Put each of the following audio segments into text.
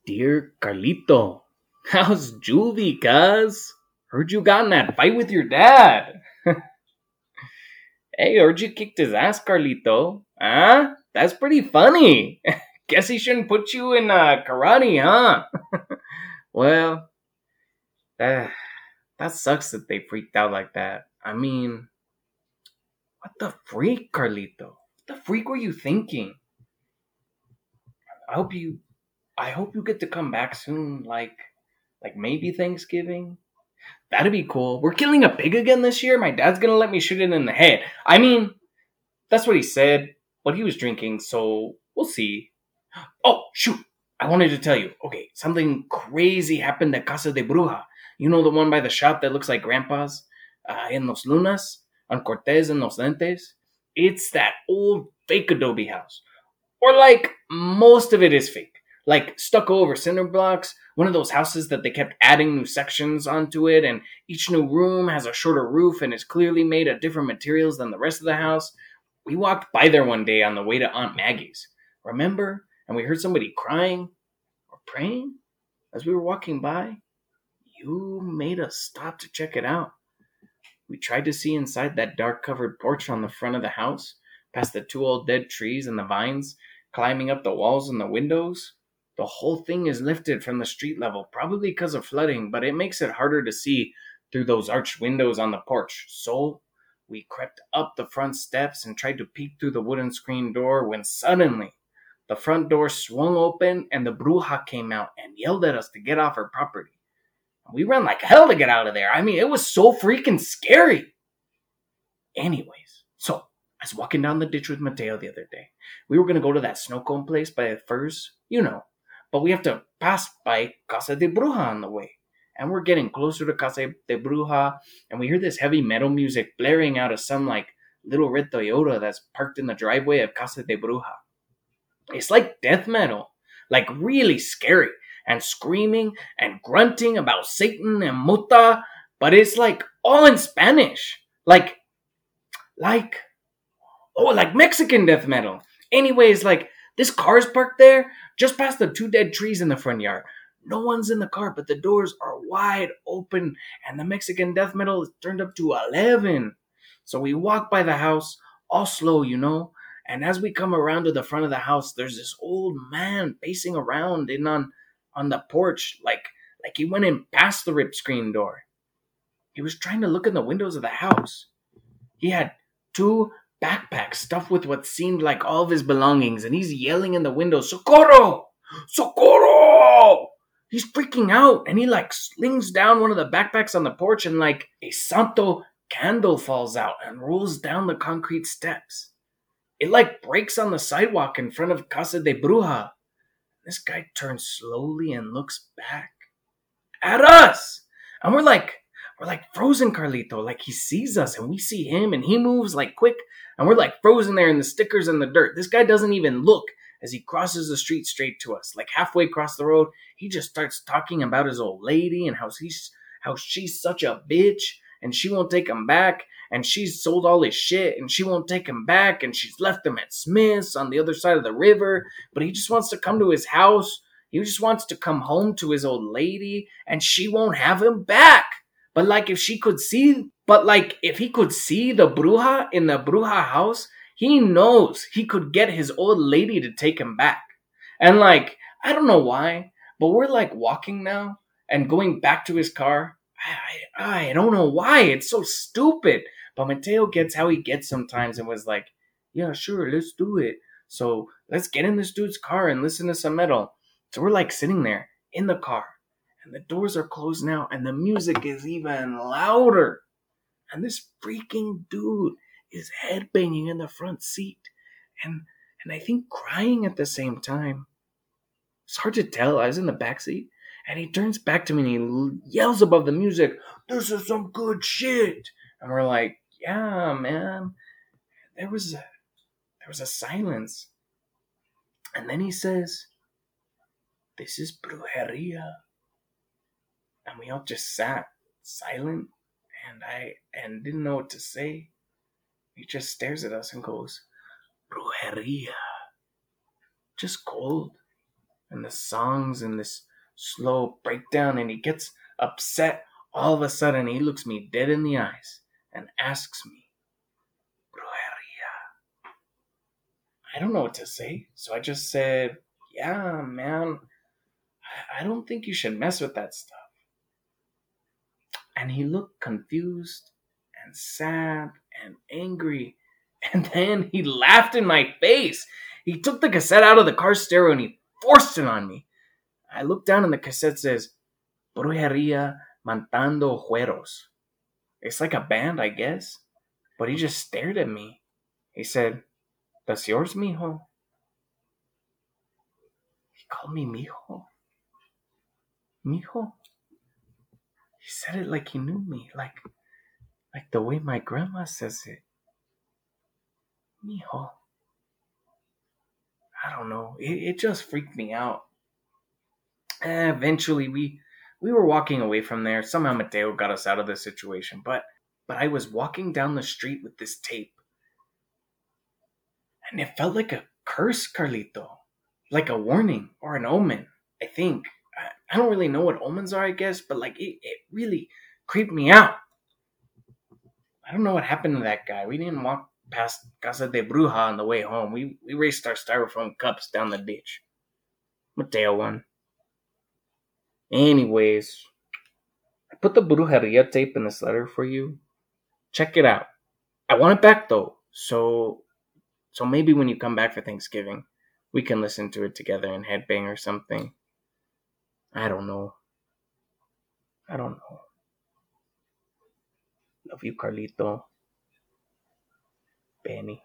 Dear Carlito, how's Juvie, cuz? Heard you got in that fight with your dad. Hey, heard you kicked his ass, Carlito. Huh? That's pretty funny. Guess he shouldn't put you in karate, huh? Well, that, that sucks that they freaked out like that. I mean, what the freak, Carlito? What the freak were you thinking? I hope you I hope you get to come back soon, like maybe Thanksgiving. That'd be cool. We're killing a pig again this year. My dad's gonna let me shoot it in the head. I mean, that's what he said, but he was drinking, so we'll see. Oh, shoot. I wanted to tell you. Okay, something crazy happened at Casa de Bruja. You know the one by the shop that looks like Grandpa's? In Los Lunas? On Cortez and Los Lentes? It's that old fake adobe house. Or like, most of it is fake. Like, stucco over cinder blocks. One of those houses that they kept adding new sections onto it, and each new room has a shorter roof and is clearly made of different materials than the rest of the house. We walked by there one day on the way to Aunt Maggie's. Remember? And we heard somebody crying or praying as we were walking by. You made us stop to check it out. We tried to see inside that dark covered porch on the front of the house, past the two old dead trees and the vines, climbing up the walls and the windows. The whole thing is lifted from the street level, probably because of flooding, but it makes it harder to see through those arched windows on the porch. So we crept up the front steps and tried to peek through the wooden screen door when suddenly the front door swung open and the bruja came out and yelled at us to get off her property. We ran like hell to get out of there. I mean, it was so freaking scary. Anyways, so I was walking down the ditch with Mateo the other day. We were going to go to that snow cone place by the firs, but we have to pass by Casa de Bruja on the way. And we're getting closer to Casa de Bruja, and we hear this heavy metal music blaring out of some like little red Toyota that's parked in the driveway of Casa de Bruja. It's like death metal, like really scary, and screaming and grunting about Satan and Muta, but it's like all in Spanish. Like Mexican death metal. Anyways, like this car's parked there just past the two dead trees in the front yard. No one's in the car, but the doors are wide open and the Mexican death metal is turned up to 11. So we walk by the house all slow, and as we come around to the front of the house, there's this old man pacing around on the porch like he went in past the ripped screen door. He was trying to look in the windows of the house. He had two backpacks stuffed with what seemed like all of his belongings, and he's yelling in the window, "Socorro! Socorro!" He's freaking out, and he like slings down one of the backpacks on the porch, and like a Santo candle falls out and rolls down the concrete steps. It like breaks on the sidewalk in front of Casa de Bruja. This guy turns slowly and looks back at us. And we're like frozen, Carlito. Like he sees us and we see him and he moves like quick. And we're like frozen there in the stickers and the dirt. This guy doesn't even look as he crosses the street straight to us. Like halfway across the road, he just starts talking about his old lady and how she's such a bitch and she won't take him back. And she's sold all his shit and she won't take him back. And she's left him at Smith's on the other side of the river. But he just wants to come to his house. He just wants to come home to his old lady. And she won't have him back. But if he could see the bruja in the bruja house, he knows he could get his old lady to take him back. And I don't know why, but we're walking now and going back to his car. I don't know why. It's so stupid. But Mateo gets how he gets sometimes and was like, yeah, sure, let's do it. So let's get in this dude's car and listen to some metal. So we're sitting there in the car and the doors are closed now and the music is even louder. And this freaking dude is headbanging in the front seat and I think crying at the same time. It's hard to tell. I was in the back seat. And he turns back to me and he yells above the music, "This is some good shit." And we're like, yeah, man. There was a silence. And then he says, "This is brujeria." And we all just sat silent and didn't know what to say. He just stares at us and goes, "Brujeria." Just cold and the songs in this slow breakdown, and he gets upset. All of a sudden, he looks me dead in the eyes and asks me, Brujeria. I don't know what to say, so I just said, yeah, man, I don't think you should mess with that stuff. And he looked confused and sad and angry. And then he laughed in my face. He took the cassette out of the car stereo and he forced it on me. I looked down and the cassette says, Brujeria Matando Jueros. It's like a band, I guess. But he just stared at me. He said, "That's yours, mijo?" He called me mijo. Mijo. He said it like he knew me, like the way my grandma says it. Mijo. I don't know. It just freaked me out. Eventually, we were walking away from there. Somehow Mateo got us out of the situation. But I was walking down the street with this tape. And it felt like a curse, Carlito. Like a warning or an omen, I think. I don't really know what omens are, I guess. But like it really creeped me out. I don't know what happened to that guy. We didn't walk past Casa de Bruja on the way home. We raced our styrofoam cups down the ditch. Mateo won. Anyways, I put the Brujeria tape in this letter for you. Check it out. I want it back though. So maybe when you come back for Thanksgiving, we can listen to it together and headbang or something. I don't know. Love you, Carlito. Benny.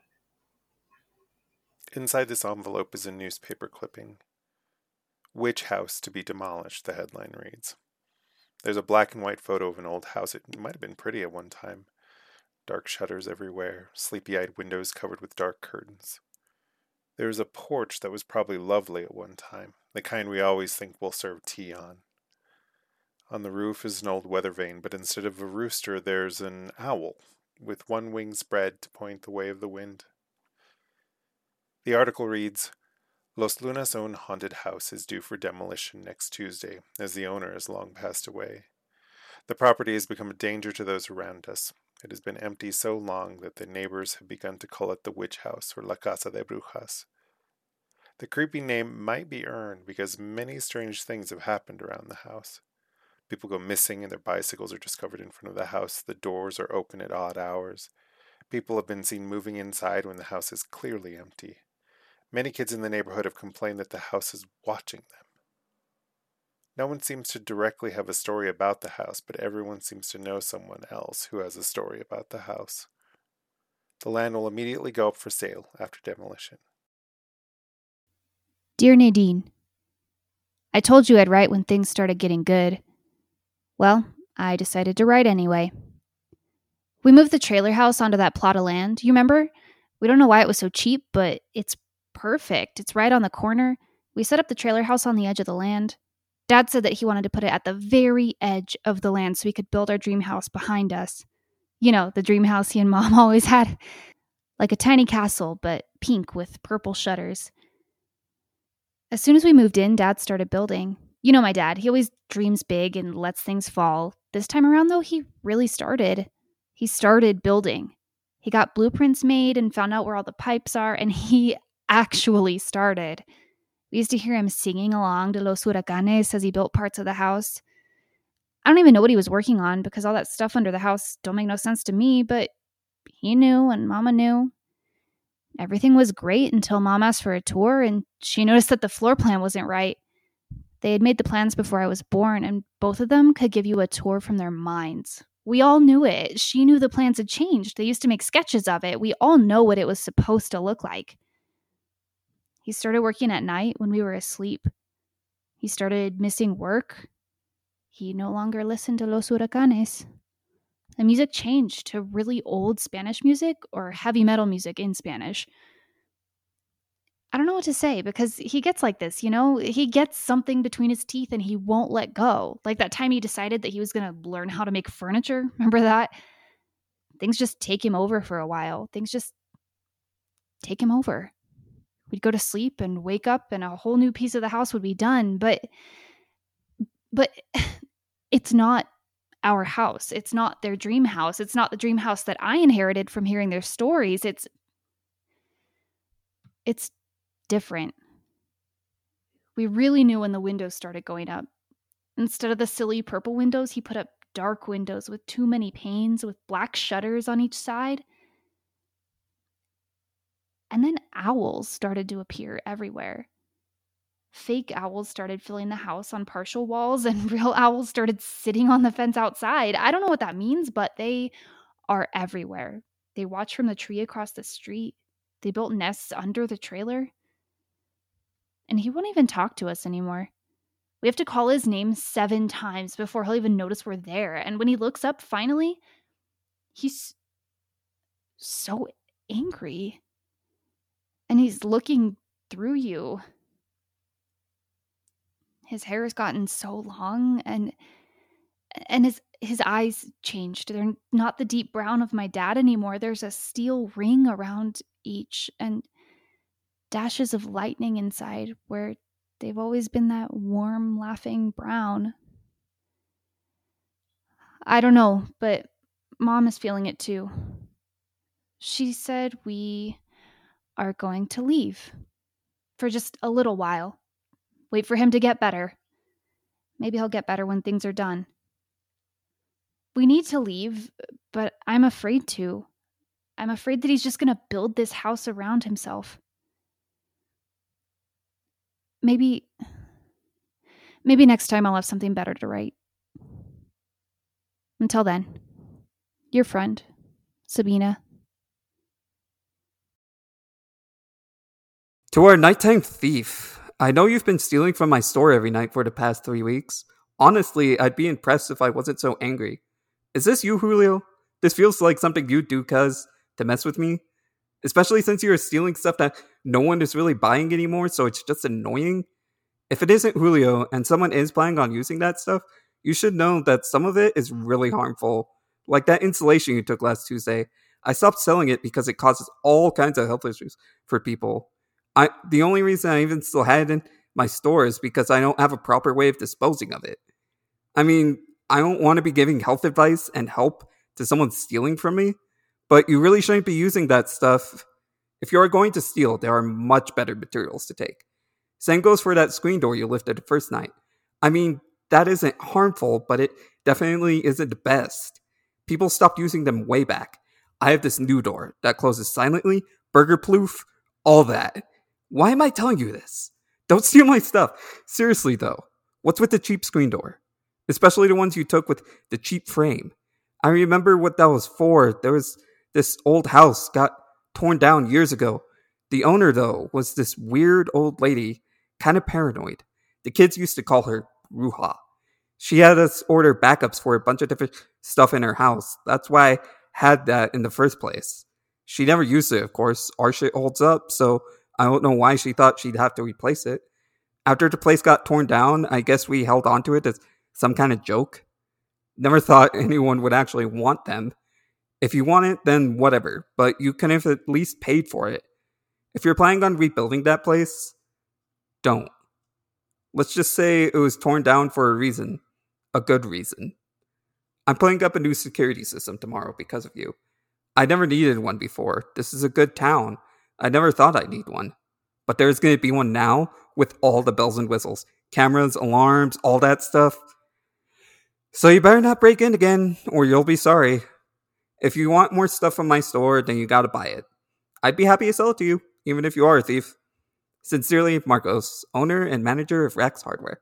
Inside this envelope is a newspaper clipping. Which house to be demolished, the headline reads. There's a black and white photo of an old house. It might have been pretty at one time. Dark shutters everywhere, sleepy-eyed windows covered with dark curtains. There's a porch that was probably lovely at one time, the kind we always think we'll serve tea on. On the roof is an old weather vane, but instead of a rooster, there's an owl, with one wing spread to point the way of the wind. The article reads, Los Lunas' own haunted house is due for demolition next Tuesday, as the owner has long passed away. The property has become a danger to those around us. It has been empty so long that the neighbors have begun to call it the witch house or La Casa de Brujas. The creepy name might be earned because many strange things have happened around the house. People go missing and their bicycles are discovered in front of the house. The doors are open at odd hours. People have been seen moving inside when the house is clearly empty. Many kids in the neighborhood have complained that the house is watching them. No one seems to directly have a story about the house, but everyone seems to know someone else who has a story about the house. The land will immediately go up for sale after demolition. Dear Nadine, I told you I'd write when things started getting good. Well, I decided to write anyway. We moved the trailer house onto that plot of land. You remember? We don't know why it was so cheap, but it's perfect. It's right on the corner. We set up the trailer house on the edge of the land. Dad said that he wanted to put it at the very edge of the land so we could build our dream house behind us. You know, the dream house he and Mom always had. Like a tiny castle, but pink with purple shutters. As soon as we moved in, Dad started building. You know my dad. He always dreams big and lets things fall. This time around, though, he really started. He started building. He got blueprints made and found out where all the pipes are, and he actually started. We used to hear him singing along to Los Huracanes as he built parts of the house. I don't even know what he was working on because all that stuff under the house don't make no sense to me, but he knew and Mama knew. Everything was great until Mom asked for a tour and she noticed that the floor plan wasn't right. They had made the plans before I was born, and both of them could give you a tour from their minds. We all knew it. She knew the plans had changed. They used to make sketches of it. We all know what it was supposed to look like. He started working at night when we were asleep. He started missing work. He no longer listened to Los Huracanes. The music changed to really old Spanish music or heavy metal music in Spanish. I don't know what to say because he gets like this, you know? He gets something between his teeth and he won't let go. Like that time he decided that he was going to learn how to make furniture. Remember that? Things just take him over for a while. Things just take him over. We'd go to sleep and wake up and a whole new piece of the house would be done. But it's not our house. It's not their dream house. It's not the dream house that I inherited from hearing their stories. It's different. We really knew when the windows started going up. Instead of the silly purple windows, he put up dark windows with too many panes with black shutters on each side. And then owls started to appear everywhere. Fake owls started filling the house on partial walls, and real owls started sitting on the fence outside. I don't know what that means, but they are everywhere. They watch from the tree across the street. They built nests under the trailer. And he won't even talk to us anymore. We have to call his name 7 times before he'll even notice we're there. And when he looks up, finally, he's so angry. And he's looking through you. His hair has gotten so long, and his eyes changed. They're not the deep brown of my dad anymore. There's a steel ring around each, and dashes of lightning inside where they've always been that warm, laughing brown. I don't know, but Mom is feeling it too. She said we are going to leave for just a little while. Wait for him to get better. Maybe he'll get better when things are done. We need to leave, but I'm afraid to. I'm afraid that he's just going to build this house around himself. Maybe next time I'll have something better to write. Until then, your friend, Sabina. To our nighttime thief, I know you've been stealing from my store every night for the past 3 weeks. Honestly, I'd be impressed if I wasn't so angry. Is this you, Julio? This feels like something you'd do, cuz, to mess with me. Especially since you're stealing stuff that no one is really buying anymore, so it's just annoying. If it isn't Julio and someone is planning on using that stuff, you should know that some of it is really harmful. Like that insulation you took last Tuesday. I stopped selling it because it causes all kinds of health issues for people. The only reason I even still had it in my store is because I don't have a proper way of disposing of it. I mean, I don't want to be giving health advice and help to someone stealing from me, but you really shouldn't be using that stuff. If you are going to steal, there are much better materials to take. Same goes for that screen door you lifted the first night. I mean, that isn't harmful, but it definitely isn't the best. People stopped using them way back. I have this new door that closes silently, burger-proof, all that. Why am I telling you this? Don't steal my stuff. Seriously though, what's with the cheap screen door? Especially the ones you took with the cheap frame. I remember what that was for. There was this old house got torn down years ago. The owner though was this weird old lady, kind of paranoid. The kids used to call her Ruha. She had us order backups for a bunch of different stuff in her house. That's why I had that in the first place. She never used it, of course. Our shit holds up, so I don't know why she thought she'd have to replace it. After the place got torn down, I guess we held onto it as some kind of joke. Never thought anyone would actually want them. If you want it, then whatever, but you can have at least paid for it. If you're planning on rebuilding that place, don't. Let's just say it was torn down for a reason. A good reason. I'm putting up a new security system tomorrow because of you. I never needed one before. This is a good town. I never thought I'd need one. But there's going to be one now with all the bells and whistles. Cameras, alarms, all that stuff. So you better not break in again, or you'll be sorry. If you want more stuff from my store, then you gotta buy it. I'd be happy to sell it to you, even if you are a thief. Sincerely, Marcos, owner and manager of Rax Hardware.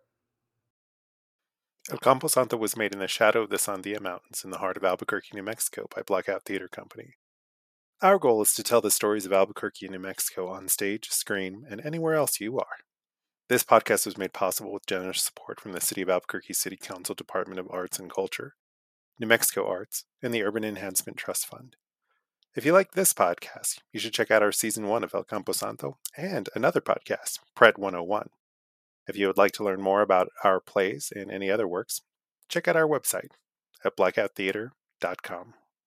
El Camposanto was made in the shadow of the Sandia Mountains in the heart of Albuquerque, New Mexico by Blackout Theater Company. Our goal is to tell the stories of Albuquerque and New Mexico on stage, screen, and anywhere else you are. This podcast was made possible with generous support from the City of Albuquerque City Council Department of Arts and Culture, New Mexico Arts, and the Urban Enhancement Trust Fund. If you like this podcast, you should check out our Season 1 of El Camposanto and another podcast, Pret 101. If you would like to learn more about our plays and any other works, check out our website at blackouttheater.com.